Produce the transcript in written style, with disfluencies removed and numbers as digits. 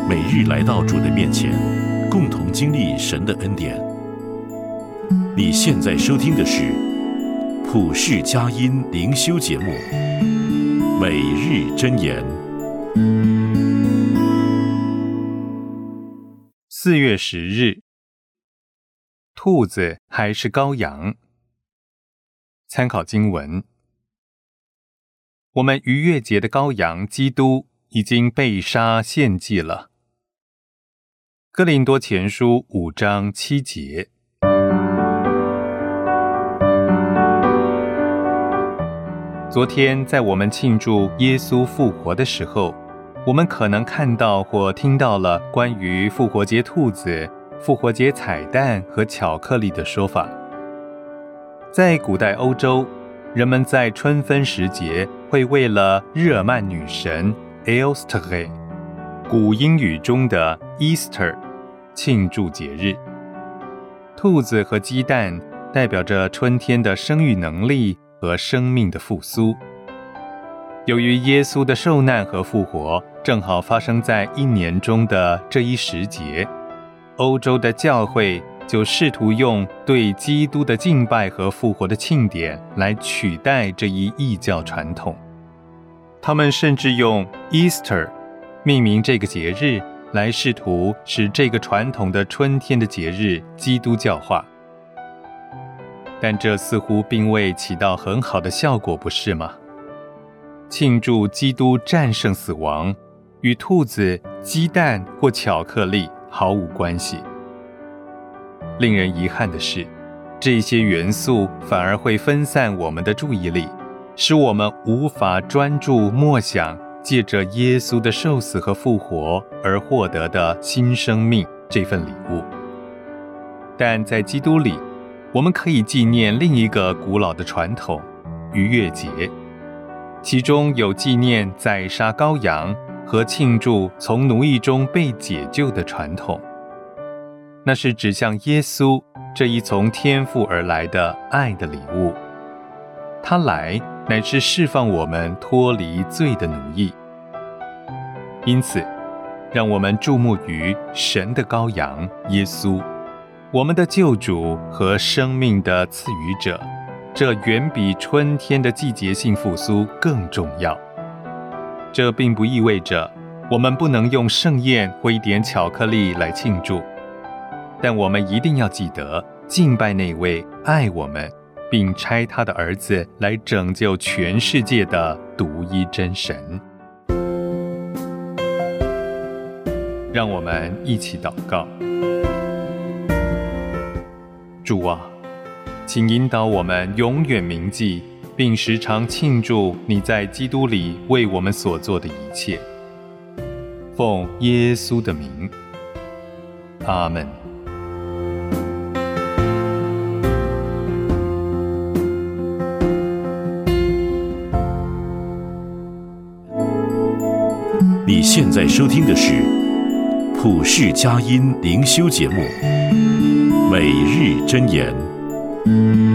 每日来到主的面前，共同经历神的恩典。你现在收听的是普世佳音灵修节目《每日箴言》。 4月10日，兔子还是羔羊？参考经文：我们逾越节的羔羊基督已经被杀献祭了。哥林多前书5章7节。昨天在我们庆祝耶稣复活的时候，我们可能看到或听到了关于复活节兔子、复活节彩蛋和巧克力的说法。在古代欧洲，人们在春分时节会为了日耳曼女神 Eostre， 古英语中的 Easter， 庆祝节日。兔子和鸡蛋代表着春天的生育能力和生命的复苏。由于耶稣的受难和复活正好发生在一年中的这一时节，欧洲的教会就试图用对基督的敬拜和复活的庆典来取代这一异教传统。他们甚至用 Easter 命名这个节日，来试图使这个传统的春天的节日基督教化。但这似乎并未起到很好的效果，不是吗？庆祝基督战胜死亡，与兔子、鸡蛋或巧克力毫无关系。令人遗憾的是，这些元素反而会分散我们的注意力，使我们无法专注默想借着耶稣的受死和复活而获得的新生命这份礼物。但在基督里，我们可以纪念另一个古老的传统——逾越节，其中有纪念宰杀羔羊和庆祝从奴役中被解救的传统。那是指向耶稣这一从天父而来的爱的礼物。他来乃是释放我们脱离罪的奴役。因此，让我们注目于神的羔羊耶稣，我们的救主和生命的赐予者，这远比春天的季节性复苏更重要。这并不意味着我们不能用盛宴或一点巧克力来庆祝，但我们一定要记得敬拜那位爱我们并差他的儿子来拯救全世界的独一真神。让我们一起祷告。主啊，请引导我们永远铭记并时常庆祝你在基督里为我们所做的一切。奉耶稣的名，阿们。 你现在收听的是普世佳音灵修节目《每日箴言》。